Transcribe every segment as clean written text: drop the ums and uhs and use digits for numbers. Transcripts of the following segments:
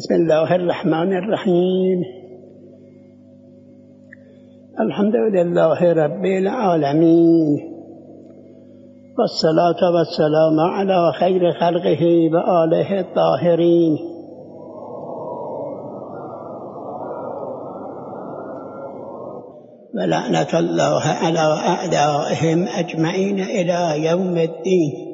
بسم الله الرحمن الرحیم. الحمد لله رب العالمین والصلاة والسلام علی خیر خلقه و آله الطاهرین. و لعنت الله علی اعدائهم اجمعین الی یوم الدین.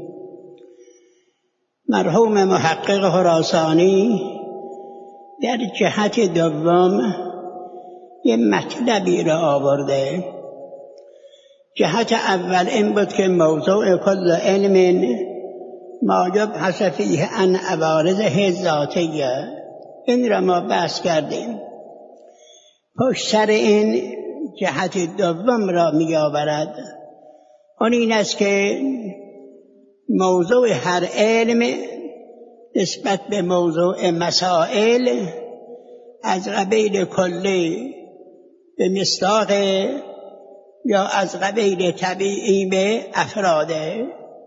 مرحوم محقق خراسانی در جهت دوم یه مطلبی را آورده. جهت اول این بود که موضوع کل علم ما یبحث فیه عن عوارضه ذاتیه، این را ما بحث کردیم. پشت سر این جهت دوم را می آورد، اون این است که موضوع هر علم نسبت به موضوع مسائل از قبیل کلی به مصداق یا از قبیل طبیعی به افراده.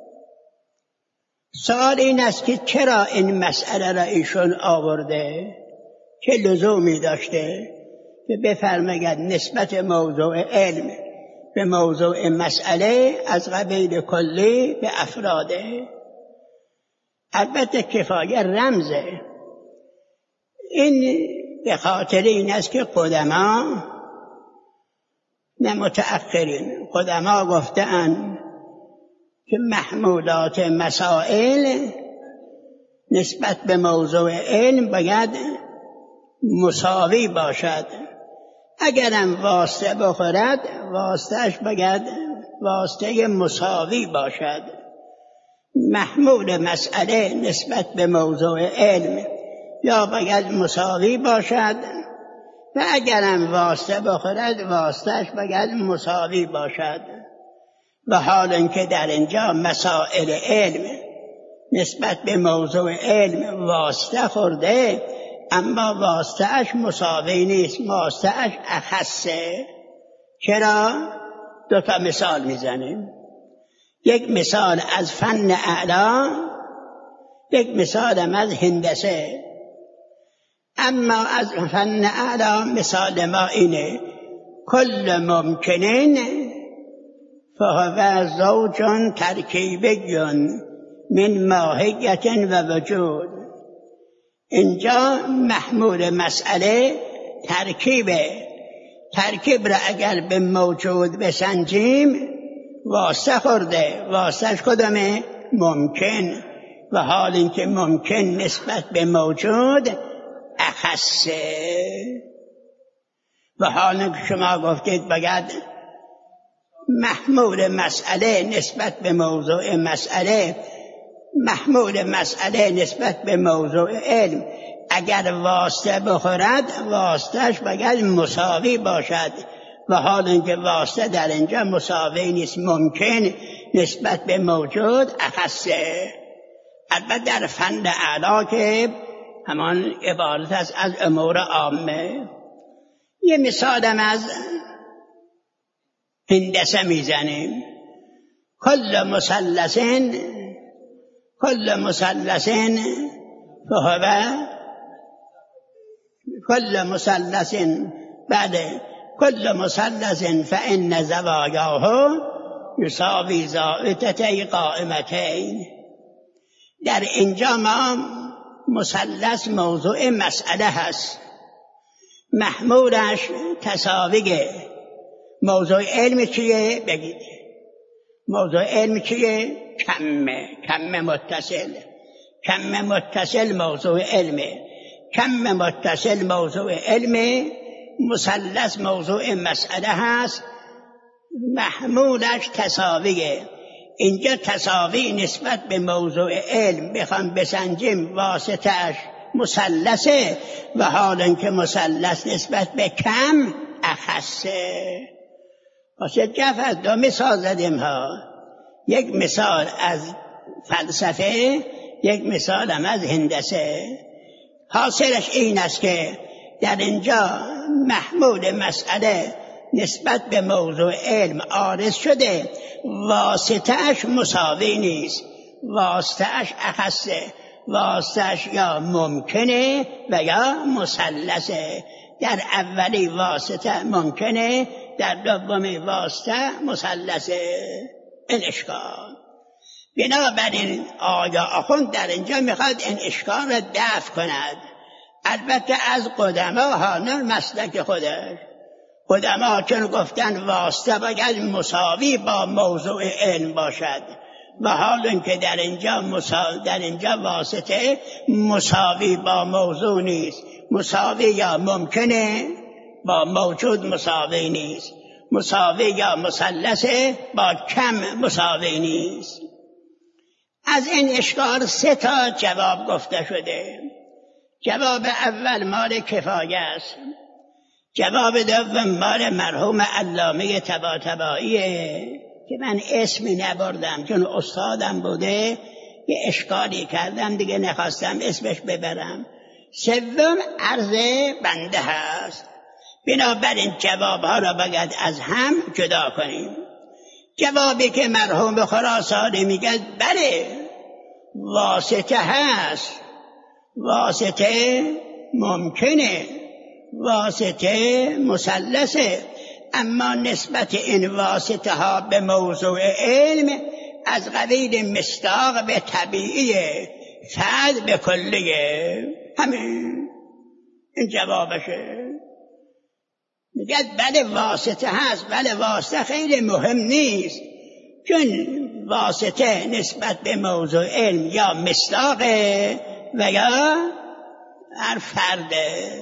سوال این است که چرا این مسئله را ایشون آورده، چه لزومی داشته که بفرماید نسبت موضوع علم به موضوع مسئله از قبیل کلی به افراده. البته کفایه رمزه. این به خاطر این است که قدما نه متأخرین، قدما گفته‌اند که محمولات مسائل نسبت به موضوع علم باید مساوی باشد. اگرم واسطه بخورد واسطهش باید واسطه مساوی باشد. محمول مسئله نسبت به موضوع علم یا باید مساوی باشد و اگرم واسطه بخورد واسطهش باید مساوی باشد. و حال اینکه در اینجا مسائل علم نسبت به موضوع علم واسطه خورده، اما واسطهش مساوی نیست، واسطهش اخصه. چرا؟ دو تا مثال میزنیم. یک مثال از فن اعلی، یک مثال از هندسه. اما از فن اعلی مثال ما اینه: کل ممکنین فهو زوج ترکیبی من ماهیت و وجود. اینجا محمول مسئله ترکیبه. ترکیب را اگر به موجود بسنجیم واسطه خورده. واسطهش کدامه؟ ممکن. و حال اینکه ممکن نسبت به موجود اخصه. و حال اینکه شما گفتید باید محمول مسئله نسبت به موضوع مسئله، محمول مسئله نسبت به موضوع علم اگر واسطه بخورد واسطهش باید مساوی باشد. و حال اینکه واسطه در اینجا مساوی نیست، ممکن نسبت به موجود اخصه. البته در فن اعلی که همان عبارت است از امور عامه. یه مثالم از هندسه میزنیم. کل مثلث فهو كل مثلث فإن زوایاه یساوی زاویتین قائمتین. در اینجا ما مثلث موضوع مسئله هست، محمولش تساویه. موضوع علم چیه؟ بگید. موضوع علم چیه؟ کم متصل. کم متصل موضوع علمه. کم متصل موضوع علمه. مثلث موضوع مسئله هست، محمولش تساویه. اینجا تساوی نسبت به موضوع علم بخوام بسنجیم واسطهش مثلثه. و حال اینکه مثلث نسبت به کم اخصه. واسه جفت دو مثال زدیم ها. یک مثال از فلسفه، یک مثال هم از هندسه. حاصلش این است که در اینجا محمول مسئله نسبت به موضوع علم عارض شده، واسطهش مساوی نیست، واسطهش اخصه. واسطش یا ممکنه و یا مثلثه. در اولی واسطه ممکنه، در دومی واسطه مثلثه. این اشکال. بنابراین آیا آخوند در اینجا میخواد این اشکال را دفع کند، البته از قدما، نه مسلک خودش. قدما چون گفتن واسطه باید مساوی با موضوع علم باشد، و حال اینکه در اینجا واسطه مساوی با موضوع نیست، مساوی یا ممکنه با موجود مساوی نیست، مساوی یا مثلثه با کم مساوی نیست. از این اشکال 3 جواب گفته شده. جواب اول مال کفایه است، جواب دوم مال مرحوم علامه طباطبائیه که من اسم نبردم چون استادم بوده، یه اشکالی کردم دیگه نخواستم اسمش ببرم. سوم عرض بنده هست. بنابراین جوابها را باید از هم جدا کنیم. جوابی که مرحوم خراسانی میگه بله واسطه هست، واسطه ممکنه، واسطه مثلثه، اما نسبت این واسطه ها به موضوع علم از قبیل مصداق به طبیعیه، فرد به کلیه. همین این جوابشه. میگه بله واسطه هست، بله واسطه خیلی مهم نیست، چون واسطه نسبت به موضوع علم یا مصداقه و یا هر فرده.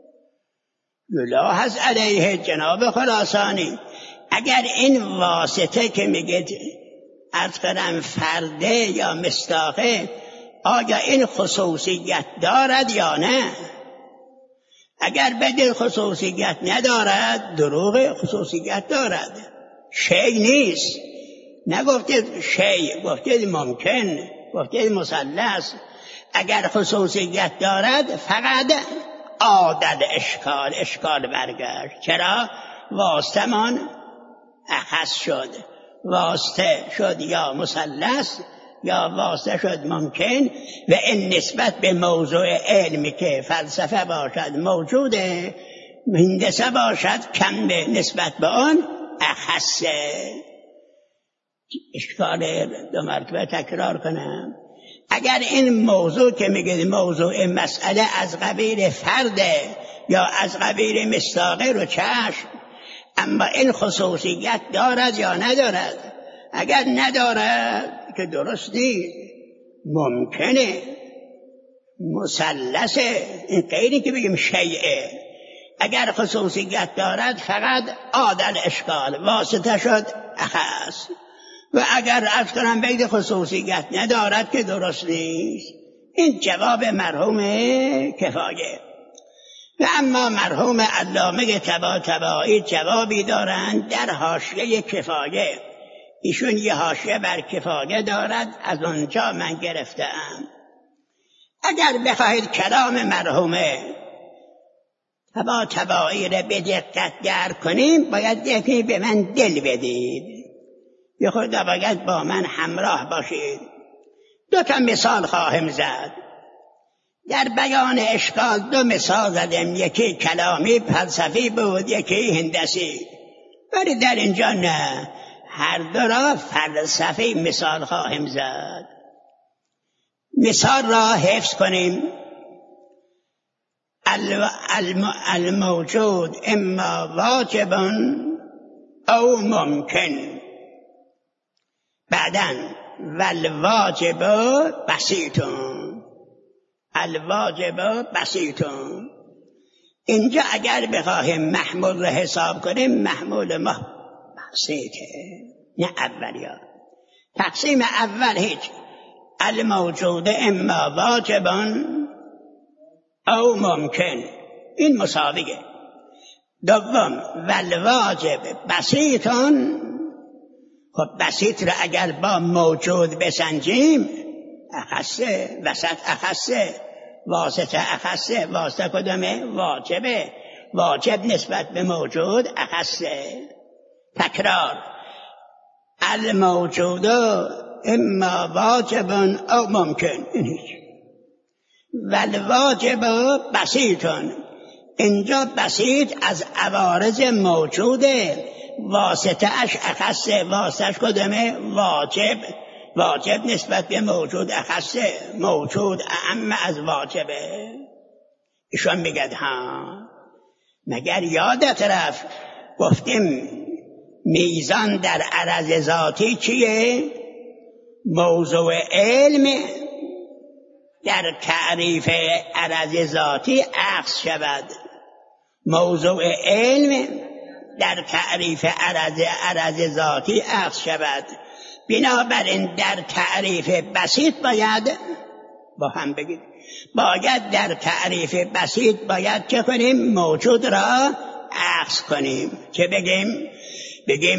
یلاحظ علیه جناب خراسانی، اگر این واسطه که میگه عرض کنم فرده یا مصداقه، آیا این خصوصیت دارد یا نه؟ اگر بدین خصوصیت ندارد دروغ، خصوصیت دارد، شیء نیست. نگفتید شیء، گفتید ممکن، گفتید مثلث. اگر خصوصیت دارد فقط عادل اشکال برگشت. چرا؟ واسطه من اخص شد، واسطه شد یا مثلث یا واسطه شد ممکن، و این نسبت به موضوع علمی که فلسفه باشد موجوده، هندسه باشد کم به نسبت به آن اخصه. اشکال 2 مرتبه تکرار کنم. اگر این موضوع که میگه موضوع مسئله از قبیل فرده یا از قبیل مصداقه رو چشم، اما این خصوصیت دارد یا ندارد؟ اگر ندارد که درست نیست، ممکنه، مثلثه، این غیری که بگیم شیئه. اگر خصوصیت دارد فقط عادل اشکال، واسطه شد اخص. و اگر از کنم بید خصوصیت ندارد که درست نیست. این جواب مرحوم کفایه. و اما مرحوم علامه طباطبایی جوابی دارند در حاشیه کفایه. ایشون یه حاشیه بر کفایه دارد، از اونجا من گرفتم. اگر بخواهید کلام مرحوم طباطبایی را به دقت درک کنیم، باید یکی به من دل بدید، یه خود باید با من همراه باشید. 2 مثال خواهم زد. در بیان اشکال 2 مثال زدم، یکی کلامی فلسفی بود، یکی هندسی، ولی در اینجا نه، هر 2 را فلسفی مثال خواهم زد. مثال را حفظ کنیم. الموجود اما واجب او ممکن. بعداً والواجب بسیطون، الواجب بسیطون. اینجا اگر بخواهیم محمول را حساب کنیم، محمول ما بسیطه، نه اولیا. تقسیم اول هیچ، الموجود اما واجب او ممکن، این مساویه. دوم والواجب بسیطون. خب بسیط را اگر با موجود بسنجیم، اخصه، وسط اخصه، واسطه اخصه. واسطه کدامه؟ واجبه. واجب نسبت به موجود اخصه. تکرار. الموجود اما واجب او ممکن. این هیچ والواجب بسیطون. اینجا بسیط از عوارض موجوده، واسطه اش اخصه. واسطهش کدومه؟ واجب. واجب نسبت به موجود اخصه، موجود اعم از واجبه. ایشون میگد ها، مگر یادت رفت گفتیم میزان در عرض ذاتی چیه؟ موضوع علم در تعریف عرض ذاتی عکس شود. موضوع علم در تعریف عرض ذاتی عکس شود. بنابراین در تعریف بسیط باید با هم بگید، باید در تعریف بسیط باید چه کنیم؟ موجود را عکس کنیم. چه بگیم؟ بگیم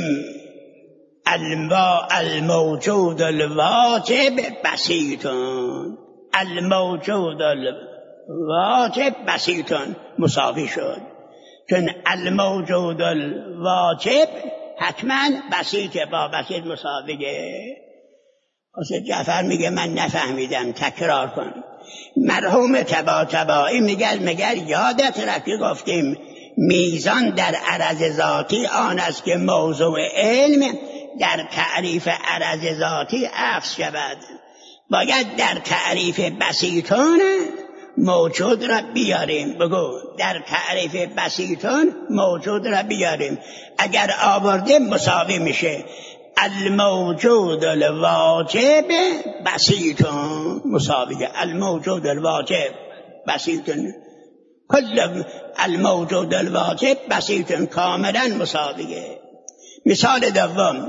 الموجود الواجب بسیطون. الموجود الواجب بسیطون مساوی شد، چون الموجود الواجب حتما بسیطه، با بسیط مساویه. حسین جعفر میگه من نفهمیدم، تکرار کن. مرحوم طباطبایی میگه مگر یادت رفت گفتیم میزان در عرض ذاتی آن است که موضوع علم در تعریف عرض ذاتی عکس شود. باید در تعریف بسیطون موجود را بیاریم. بگو در تعریف بسیطون موجود را بیاریم. اگر آوردیم مساوی میشه. الموجود الواجب بسیطون مساویه. الموجود الواجب بسیطون، کل الموجود الواجب بسیطون کاملا مساویه. مثال دوم،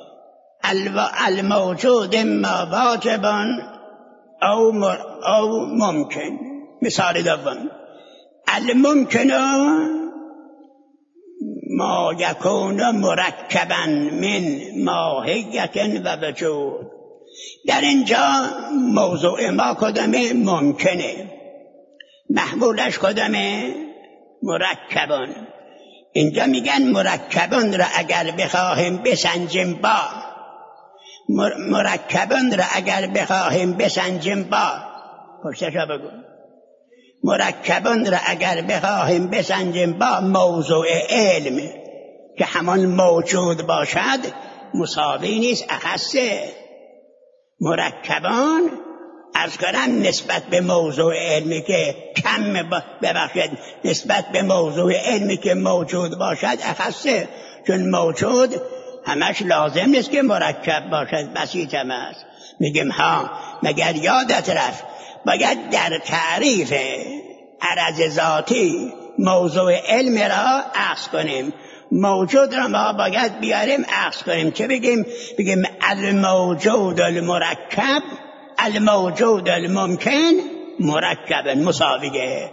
الموجود ما واجبان او ممکن. مثال دوم، الممکن ما یکون مرکبا من ماهیت و وجود. در اینجا موضوع ما کدامه؟ ممکنه. محمولش کدامه؟ مرکبان. اینجا میگن مرکبان را اگر بخواهیم بسنجیم با، مرکبان را اگر بخواهیم بسنجیم با، پشتشا بگو، مرکبان را اگر بخواهیم بسنجیم با موضوع علم که همان موجود باشد مساوی نیست، اخصه. مرکبان عرض کنم نسبت به موضوع علمی که کم ببخشید، نسبت به موضوع علمی که موجود باشد اخصه، چون موجود همش لازم نیست که مرکب باشد، بسیط هم است. میگیم ها، مگر یادت رفت باید در تعریف عرض ذاتی موضوع علم را عکس کنیم، موجود را ما باید بیاریم عکس کنیم. چه بگیم؟ بگیم الموجود المرکب الموجود الممکن مرکبا مساویه.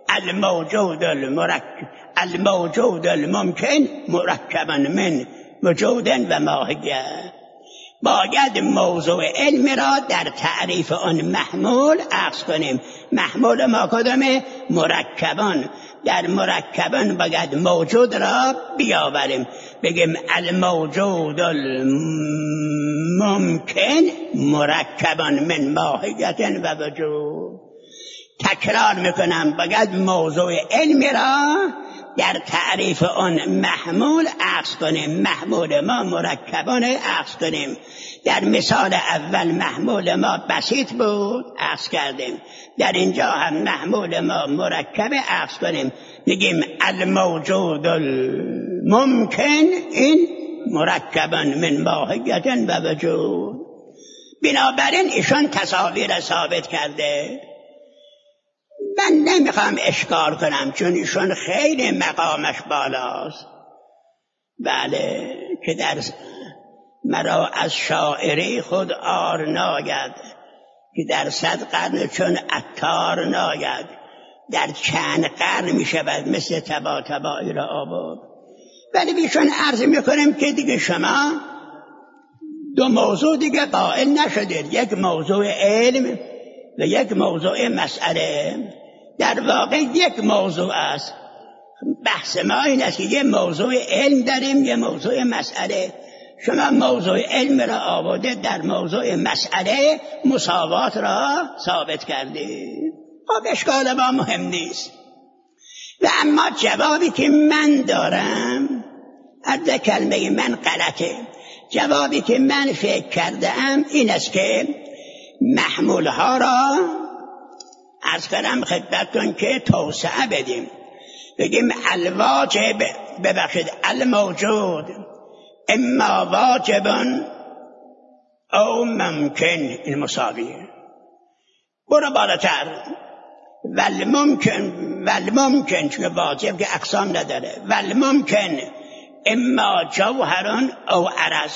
الموجود الممکن مرکبا من وجود و ماهیت. باید موضوع علم را در تعریف آن محمول عکس کنیم. محمول ما کدامه؟ مرکبان. در مرکبان باید موجود را بیاوریم. بگیم الموجود الممکن مرکبان من ماهیت و وجود. تکرار میکنم، باید موضوع علم را در تعریف آن محمول عکس کنیم. محمول ما مرکبان عکس کنیم. در مثال اول محمول ما بسیط بود، عکس کردیم. در اینجا هم محمول ما مرکب عکس کنیم. بگیم الموجود الممکن این مرکبا من ماهیت و وجود. بنابراین ایشان تصاویر ثابت کرده. من نمیخوام اشکال کنم چون ایشون خیلی مقامش بالاست. بله، که در مرا از شاعری خود آر ناید، که در 100 قرن چون عطار ناید، در چند قرن میشود مثل طباطبایی را آورد. ولی بیشون عرض میکنم که دیگه شما دو موضوع دیگه قائل نشدید، یک موضوع علم و یک موضوع مسئله. در واقع یک موضوع است. بحث ما این است که یه موضوع علم داریم، یه موضوع مسئله. شما موضوع علم را آورده، در موضوع مسئله مساوات را ثابت کردید. خب اشکال ما مهم نیست. و اما جوابی که من دارم، هر کلمه من غلطه، جوابی که من فکر کردم این است که محمولها را عرض کردم خدمتتون که توسعه بدیم، بگیم الواجب، ببخشید الموجود اما واجب او ممکن، این مساویه. برو بالاتر، والممکن چون واجب که اقسام نداره، والممکن اما جوهر او عرض،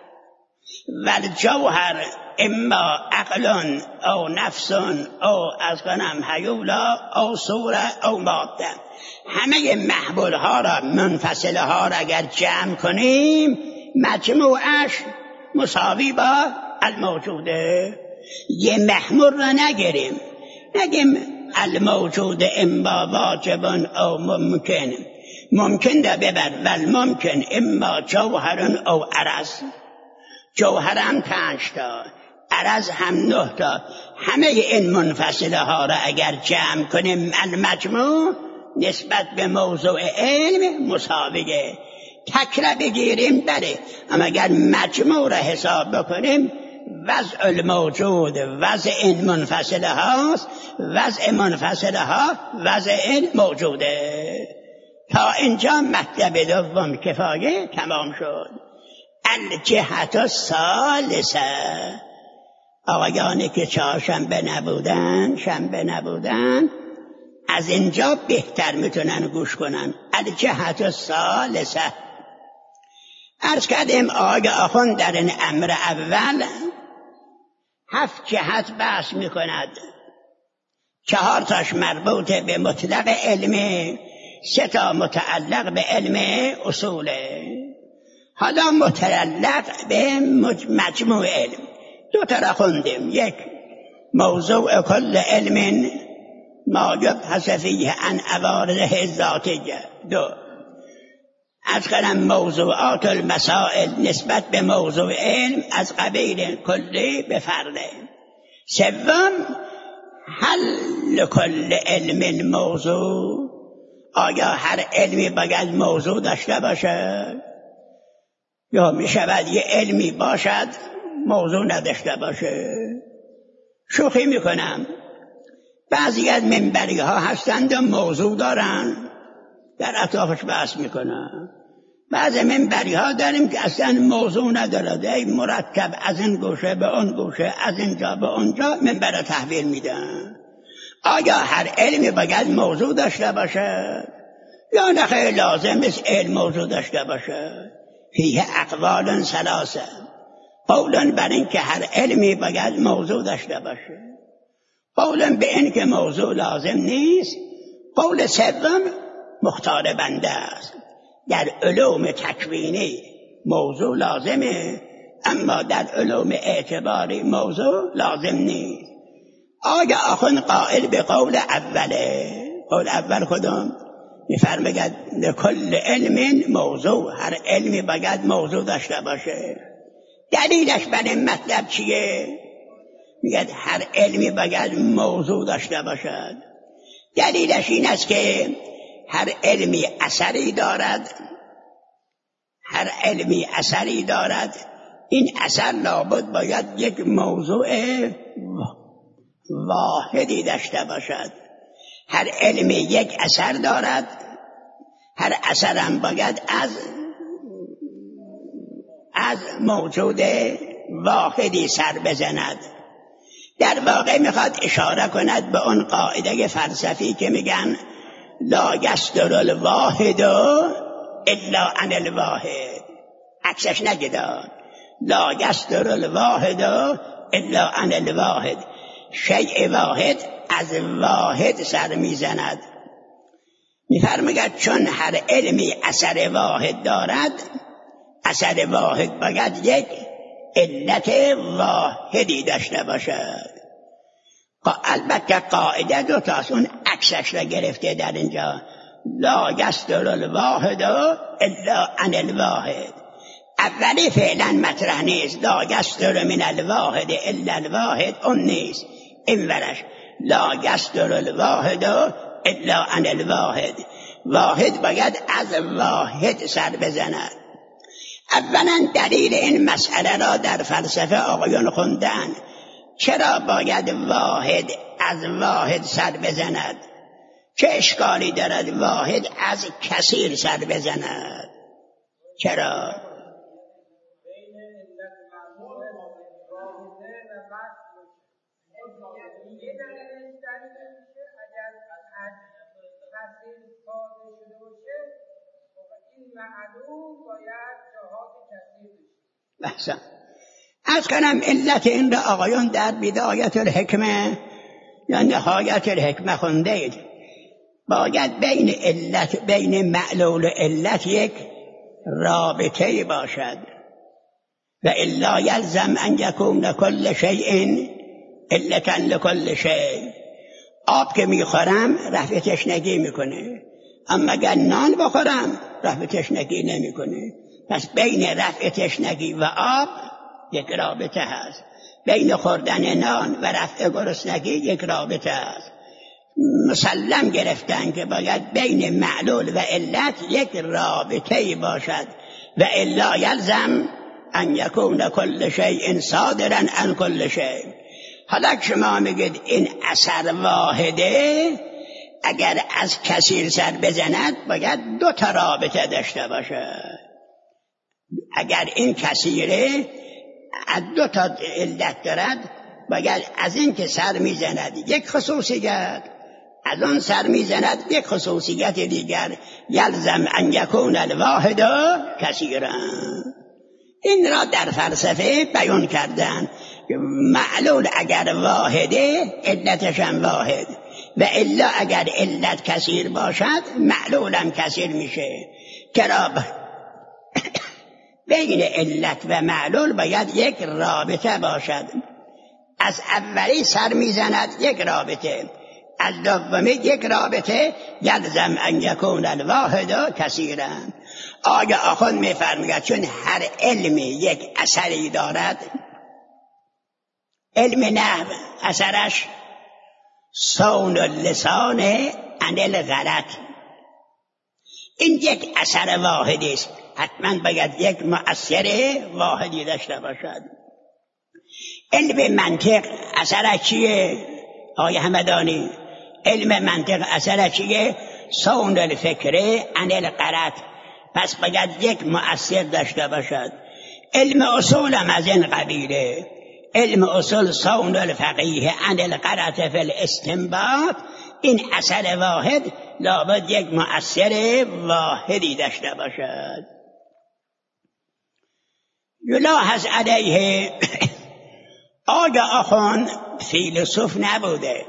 والجوهر اما عقل او نفس او از کنم حیولا او صوره او ماده. همه محمول ها را، منفصل ها را اگر جمع کنیم مجموعش مساوی با الموجوده. یه محمول را نگیریم، نگیم الموجود اما واجب او ممکن، ممکن را ببر والممکن اما جوهر او عرض، جوهر هم 5 تا، عرض هم 9 تا. همه این منفصله ها را اگر جمع کنیم المجموع نسبت به موضوع علم مساویه. تک را بگیریم بله، اما اگر مجموع را حساب بکنیم وضع الموجود وضع این منفصله هاست، وضع منفصله ها وضع این موجوده. تا اینجا مطلب دوم کفایه تمام شد. الجهت الثالثه، آقایانی که چهارشنبه نبودن از اینجا بهتر میتونن گوش کنن. الجهت الثالثه، عرض کردیم آقای آخوند در این امر اول 7 جهت بحث میکند، 4 تاش مربوط به مطلق علمه، 3 تا متعلق به علم اصوله. حالا متعلق به مجموع علم 2 تا را خوندیم. 1 موضوع کل علم ما یبحث فیه عن عوارضه ذاتیه. 2 از کنم موضوعات المسائل نسبت به موضوع علم از قبیل کلی به فرده. 3 حل کل علم موضوع، آیا هر علمی باید موضوع داشته باشد یا می شود یه علمی باشد موضوع نداشته باشه؟ شوخی میکنم، بعضی از منبری ها هستند و موضوع دارن در اطرافش بحث میکنن، بعضی منبری ها داریم که اصلا موضوع نداره، مرتب از این گوشه به اون گوشه، از اینجا به اونجا منبر تحویل میدن. آیا هر علمی باید موضوع داشته باشد یا نه خیلی لازم است علم موضوع داشته باشد؟ فیه اقوال 3، قولا بر این که هر علمی باید موضوع داشته باشه، قولا به این که موضوع لازم نیست، قول 3 مختار بنده است. در علوم تکوینی موضوع لازمه، اما در علوم اعتباری موضوع لازم نیست. آیا آخوند قائل به قول اوله؟ قول اول کدام؟ میفرماید لکل علم موضوع، هر علمی باید موضوع داشته باشه. دلیلش بر این مطلب چیه؟ میگه هر علمی باید موضوع داشته باشد. دلیلش این است که هر علمی اثری دارد، هر علمی اثری دارد، این اثر لابد باید یک موضوع واحدی داشته باشد. هر علمی یک اثر دارد، هر اثرم باید از موجود واحدی سر بزند. در واقع میخواد اشاره کند به اون قاعده فلسفی که میگن لا یصدر الواحد الا عن الواحد، عکسش نگیدان، لا یصدر الواحد الا عن الواحد، شیء واحد از واحد سر میزند. میفرماید چون هر علمی اثر واحد دارد، اثر واحد باید یک علت واحدی داشته باشد. البته قاعده 2 تاست، اون عکسش را گرفته در اینجا، لا یصدر الواحد الا عن الواحد. اولی فعلا مطرح نیست، لا یصدر من الواحد الا الواحد، اون نیست. این ورش لا یصدر الواحد الا عن الواحد. واحد باید از واحد سر بزند. اولا دلیل این مسئله را در فلسفه آقایون خوندن. چرا باید واحد از واحد سر بزند؟ چه اشکالی دارد واحد از کثیر سر بزند؟ چرا؟ بحثا از کنم علت این را آقایون در بدایت الحکمه یا نهایت الحکمه خونده اید. باید بین معلول علت یک رابطه باشد. و الا یلزم ان یکون کل شیء علتا لکل شیء. آب که میخورم رفع تشنگی میکنه، اما اگر نان بخورم رفع تشنگی نمیکنه. پس بین رفع تشنگی و آب یک رابطه هست، بین خوردن نان و رفع گرسنگی یک رابطه هست. مسلم گرفتن که باید بین معلول و علت یک رابطه باشد. و الا یلزم ان یکون کل شیء صادرا عن کل شیء. حالا شما میگید این اثر واحده، اگر از کثیر سر بزند باید دو تا رابطه داشته باشد. اگر این کثیره از دو تا علت دارد، باید از این که سر میزند یک خصوصیت، از آن سر میزند یک خصوصیت دیگر. یلزم ان یکون الواحد کثیرا. این را در فلسفه بیان کردن. معلول اگر واحده علتش هم واحد، و الا اگر علت کثیر باشد معلولم کثیر میشه. چرا؟ بین علت و معلول باید یک رابطه باشد. از اولی سر میزند یک رابطه، از دومی یک رابطه. یلزم ان یکون الواحد کثیرا. آیا آخوند میفرماید چون هر علمی یک اثری دارد. علم نحو اثرش صون اللسان عن الغلط. این یک اثر واحدی است، حتما باید یک مؤثر واحدی داشته باشد. علم منطق اثرش چیه آقای همدانی؟ علم منطق اثرش چیه؟ صون الفکر عن الغلط. پس باید یک مؤثر داشته باشد. علم اصول هم از این قبیله. علم اصول صون الفقیه عن الغلط فی الاستنباط. این اثر واحد لابد یک مؤثر واحدی داشته باشد. یلاحظ علیه آقا آخوند فیلسوف نبوده.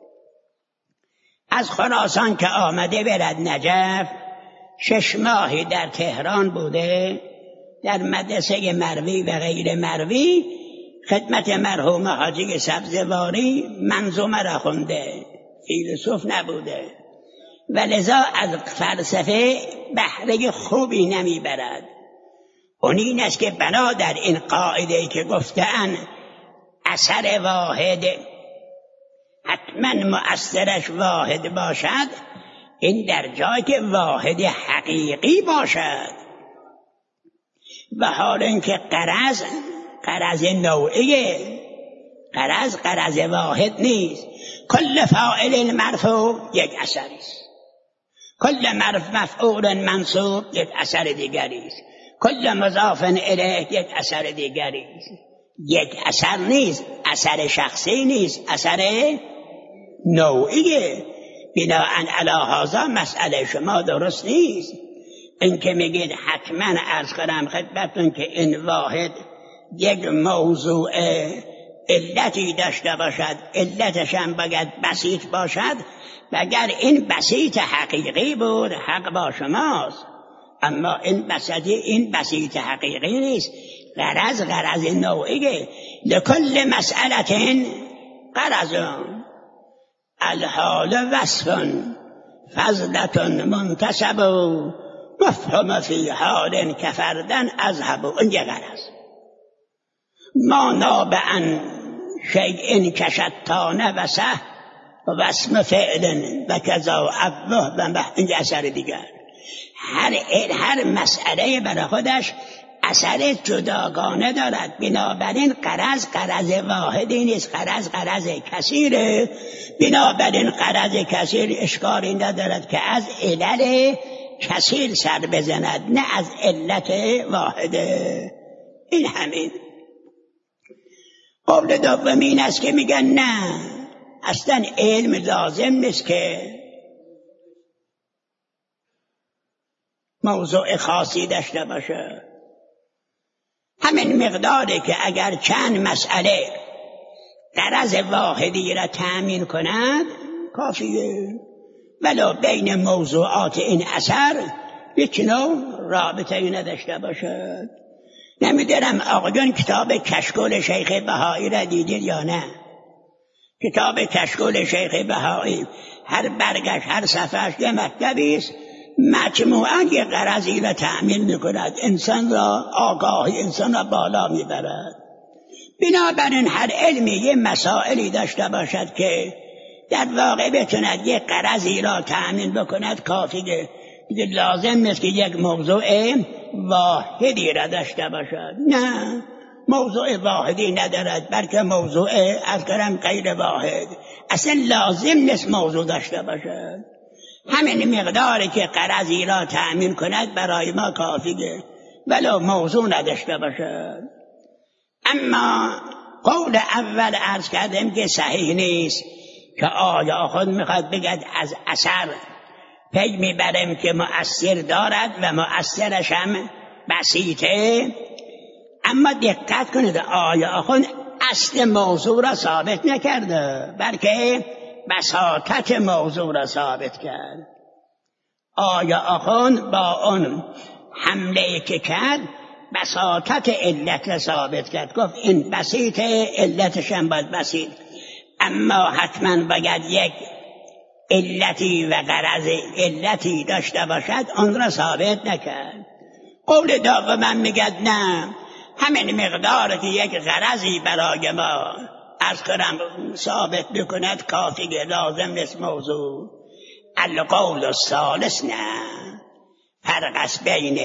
از خراسان که آمده برد نجف، 6 ماهی در تهران بوده، در مدرسه مروی و غیر مروی خدمت مرحوم حاجی سبزواری منظومه را خونده. فیلسوف نبوده و لذا از فلسفه بهره خوبی نمیبرد. اون این است که بنا در این قاعده که گفتن اثر واحد حتما مؤثرش واحد باشد، این در جای که واحد حقیقی باشد. و حال اینکه قرض نوعیه، قرض واحد نیست. کل فاعل مرفوع یک اثری است، کل مفعول منصوب یک اثر دیگری است، کل مضاف الیه یک اثر دیگری است. یک اثر نیست، اثر شخصی نیست، اثر نوعیه. بناءً علی هذا مسئله شما درست نیست. این که میگید حتما عرض کنم خدمتتون که این واحد یک موضوع علتی داشته باشد، علتش هم باید بسیط باشد. و اگر این بسیط حقیقی بود حق با شماست، اما این بسیط حقیقی نیست. غرض نوعیه. لکل مسئلة غرض الحال وصف فضلة منتسب مفهم فی حال کفردن اذهب. اینجا غرض ما ناب عن شیء کشتان وسه و اسم فعل و کذا ابه و اینجا اثر دیگر. هر مسئله برای خودش اثر جداگانه دارد، بنابراین قرض واحدی نیست، قرض کثیره. بنابراین قرض کثیر اشکالی ندارد که از علل کثیر سر بزند، نه از علت واحده. این همین. قول دوم این است که میگن نه، اصلا علم لازم نیست که موضوع خاصی داشته باشه. همین مقداره که اگر چند مسئله غرض واحدی را تأمین کند کافیه، ولو بین موضوعات این اثر هیچ نوع رابطه‌ای نداشته باشد. نمیدونم آقایان کتاب کشکول شیخ بهایی را دیدید یا نه؟ کتاب کشکول شیخ بهایی هر برگش هر صفحش یه مطلبی است، مجموعاً یه غرضی را تأمین میکند، انسان را آگاهی انسان را بالا میبرد. بنابراین هر علمی یه مسائلی داشته باشد که در واقع بتوند یه غرضی را تأمین بکند کافیه. لازم نیست که یک موضوع واحدی را داشته باشد. نه، موضوع واحدی ندارد، بلکه موضوع از کرم غیر واحد. اصلا لازم نیست موضوع داشته باشد. همین مقداری که غرضی را تأمین کند برای ما کافیه، ولو موضوع نداشته باشد. اما قول اول عرض کردم که صحیح نیست، که آیا خود میخواد بگد از اثر پی میبرم که مؤثر دارد و مؤثرش هم بسیطه. اما دقت کنید، آیا خود اصل موضوع را ثابت نکرده، بلکه بساطت موضوع را ثابت کرد. آیا آخوند با اون حمله که کرد بساطت علت را ثابت کرد، گفت این بسیط، علتش هم باید بسیط، اما حتما باید یک علتی و غرض علتی داشته باشد، آن را ثابت نکرد. قول دوم میگد نه، همین مقدار که یک غرضی برای ما از کرم ثابت بکند کافیه، لازم نیست موضوع. القول الثالث نه، فرق است بین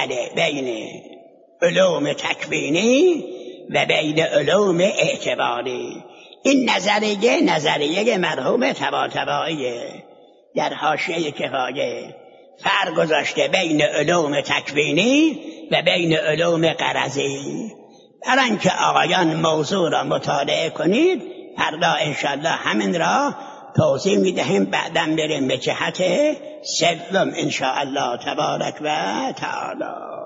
علوم تکوینی و بین علوم اعتباری. این نظریه مرحوم طباطبائیه در حاشیه کفایه فرق گذاشته بین علوم تکوینی و بین علوم غرضی. برای اینکه آقایان موضوع را مطالعه کنید، فردا انشاءالله همین را توضیح میدهیم، بعدم بریم به جهت سوم انشاءالله تبارک و تعالی.